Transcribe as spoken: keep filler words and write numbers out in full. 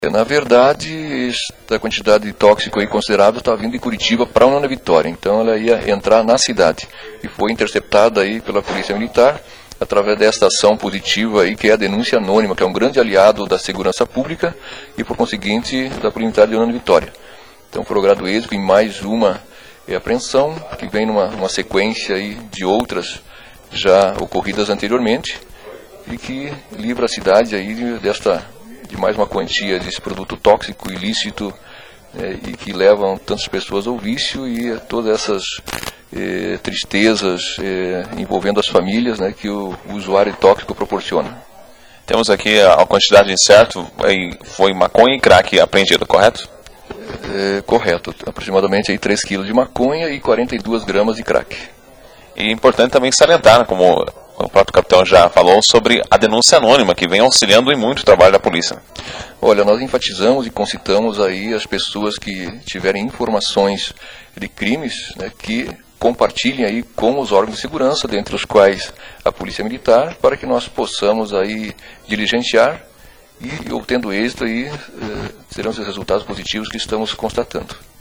Na verdade, esta quantidade de tóxico aí considerável está vindo de Curitiba para a União da Vitória, então ela ia entrar na cidade e foi interceptada aí pela Polícia Militar através desta ação positiva aí, que é a denúncia anônima, que é um grande aliado da segurança pública e, por conseguinte, da Polícia Militar de União da Vitória. Então foi logrado êxito em mais uma é, apreensão, que vem numa uma sequência aí de outras já ocorridas anteriormente e que livra a cidade aí desta de mais uma quantia desse produto tóxico, ilícito, é, e que levam tantas pessoas ao vício e a todas essas é, tristezas é, envolvendo as famílias, né, que o, o usuário tóxico proporciona. Temos aqui a, a quantidade certa, foi maconha e crack apreendido, correto? É, correto, aproximadamente aí três quilos de maconha e quarenta e duas gramas de crack. E é importante também salientar, como o próprio capitão já falou, sobre a denúncia anônima, que vem auxiliando em muito o trabalho da polícia. Olha, nós enfatizamos e concitamos aí as pessoas que tiverem informações de crimes, né, que compartilhem aí com os órgãos de segurança, dentre os quais a Polícia Militar, para que nós possamos aí diligenciar e, obtendo êxito, aí, eh, serão os resultados positivos que estamos constatando.